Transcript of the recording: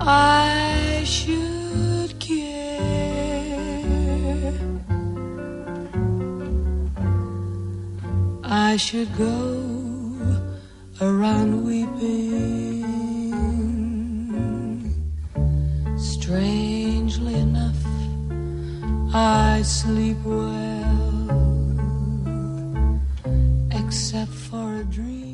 I should care. I should go around weeping. Strangely enough, I sleep well, except for a dream.